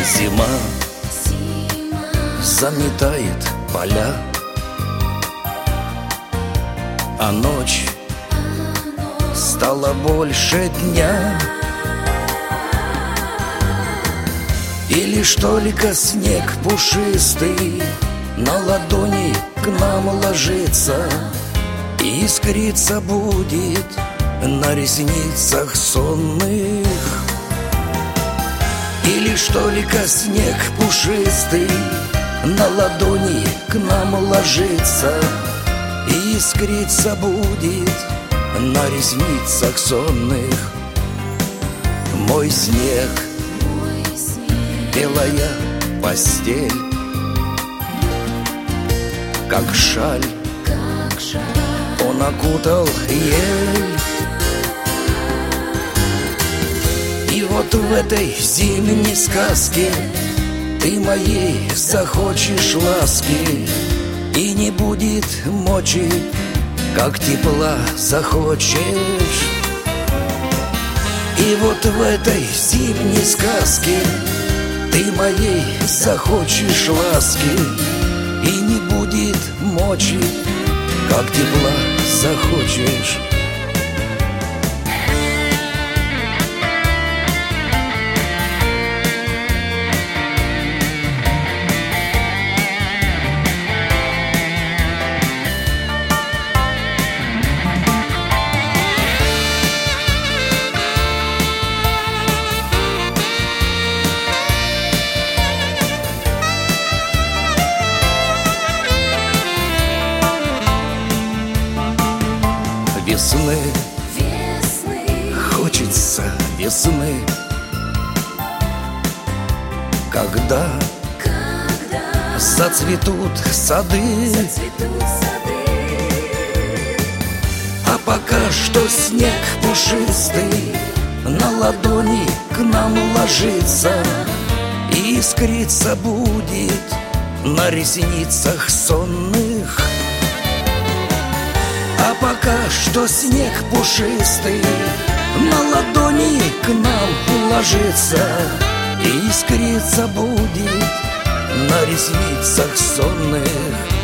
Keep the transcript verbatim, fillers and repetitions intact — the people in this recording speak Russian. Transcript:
Зима заметает поля, а ночь стала больше дня. И лишь только снег пушистый на ладони к нам ложится, и искриться будет на ресницах сонных. И лишь только снег пушистый на ладони к нам ложится, и искриться будет на ресницах сонных. Мой снег, белая постель, как шаль, он окутал ель. И вот в этой зимней сказке ты моей захочешь ласки, и не будет мочи, как тепла захочешь. И вот в этой зимней сказке ты моей захочешь ласки, и не будет мочи, как тепла захочешь. Весны, весны, хочется весны, когда, когда зацветут сады. зацветут сады. А пока что снег пушистый на ладони к нам ложится, и искриться будет на ресницах сонных. А пока что снег пушистый на ладони к нам ложится, и искриться будет на ресницах сонных.